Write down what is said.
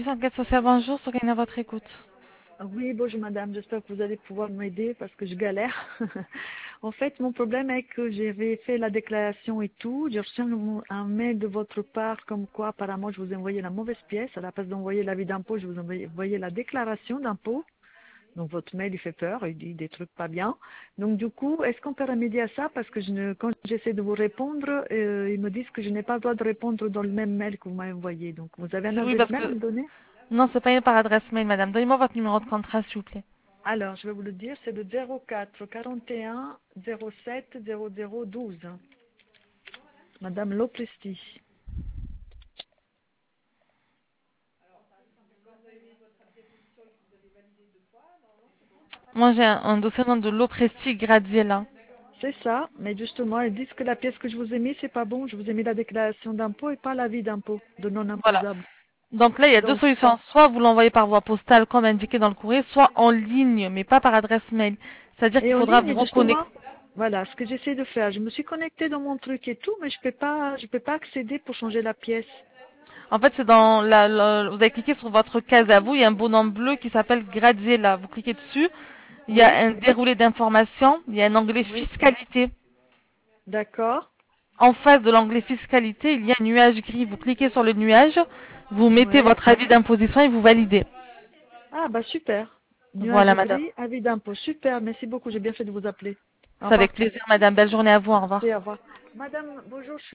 commission enquête sociale, bonjour, Sokaina à votre écoute. Oui, bonjour madame, j'espère que vous allez pouvoir m'aider parce que je galère. En fait, mon problème est que j'avais fait la déclaration et tout. J'ai reçu un mail de votre part comme quoi apparemment je vous ai envoyé la mauvaise pièce. À la place d'envoyer l'avis d'impôt, je vous ai envoyé la déclaration d'impôt. Donc votre mail il fait peur, il dit des trucs pas bien. Donc du coup, est-ce qu'on peut remédier à ça? Parce que quand j'essaie de vous répondre, ils me disent que je n'ai pas le droit de répondre dans le même mail que vous m'avez envoyé. Donc vous avez un Oui, adresse parce mail à que... me donner? Non, c'est pas par adresse mail, madame. Donnez-moi votre numéro de contrat, s'il vous plaît. Alors, je vais vous le dire, c'est le 04 41 07 00 12. Madame Lopresti. Moi, j'ai un dossier au nom de Lopresti Graziella. C'est ça, mais justement, ils disent que la pièce que je vous ai mise, c'est pas bon. Je vous ai mis la déclaration d'impôt et pas l'avis d'impôt de non Voilà. imposable. Donc là, il y a deux Donc, solutions. Soit vous l'envoyez par voie postale, comme indiqué dans le courrier, soit en ligne, mais pas par adresse mail. C'est-à-dire et qu'il en faudra vous ligne, reconnecter. justement, voilà ce que j'essaie de faire. Je me suis connectée dans mon truc et tout, mais je peux pas accéder pour changer la pièce. En fait, c'est dans vous avez cliqué sur votre case à vous, il y a un bonhomme bleu qui s'appelle Graziella. Vous cliquez dessus, il y a Oui, un déroulé d'informations, il y a un onglet oui, fiscalité. d'accord, En face de l'onglet fiscalité, il y a un nuage gris. Vous cliquez sur le nuage, vous mettez oui. votre avis d'imposition et vous validez. Ah, bah super. Nuage Voilà, madame. gris, avis d'impôt. Super, merci beaucoup, j'ai bien fait de vous appeler. Au C'est avec revoir. plaisir, madame. Belle journée à vous. Au revoir. Merci, au revoir. Madame, bonjour.